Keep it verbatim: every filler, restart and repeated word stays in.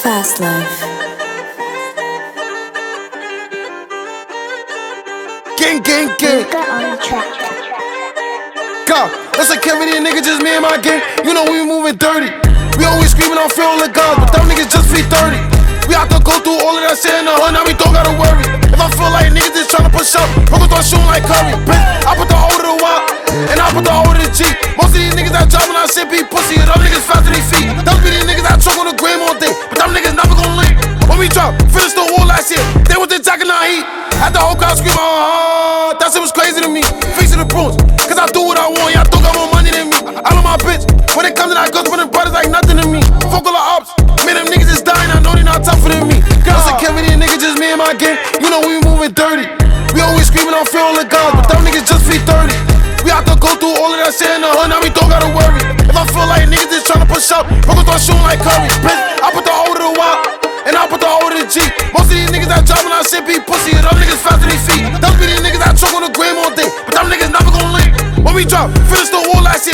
Fast Life. Gang, gang, gang. Luca on the track. Go. That's a Kevin and nigga, just me and my gang. You know we moving dirty. We always screaming on fear the guns, but them niggas just be thirty. We have to go through all of that shit in the hood, now we don't gotta worry. If I feel like niggas just tryna push up, focus on shooting like Curry. Bitch, I put the O to the Y, and I put the O to the G. Most of these niggas that driving on shit be pussy, and them niggas fast to their feet. Those be these niggas that choke on the gram all day, but them niggas never gon' leave. When we drop, finish the wall last year, they was the jacket on heat. Had the whole crowd screaming, ah, that shit was crazy to me. Facing the prunes, cause I do what I want, y'all don't got more money than me. I love my bitch, when it comes to that guns, but them brothers like nothing to me. Fuck all the ops, man, them niggas is dying, I know they not tougher than me. Girls and Kevin and niggas, just me and my gang, you know we moving dirty. We always screaming on fear the guns, but them niggas just be thirty. We have to go through all of that shit in the hood, now we don't gotta worry. If I feel like niggas just tryna push up, focus on shooting like Curry. Bitch, I put the O to the Y, and I put the O to the G. Most of these niggas that driving on shit be pussy, and them niggas fast to their feet. Those be these niggas that choke on the gram all day, but them niggas never gon' leave. When we drop, finish the wall last year,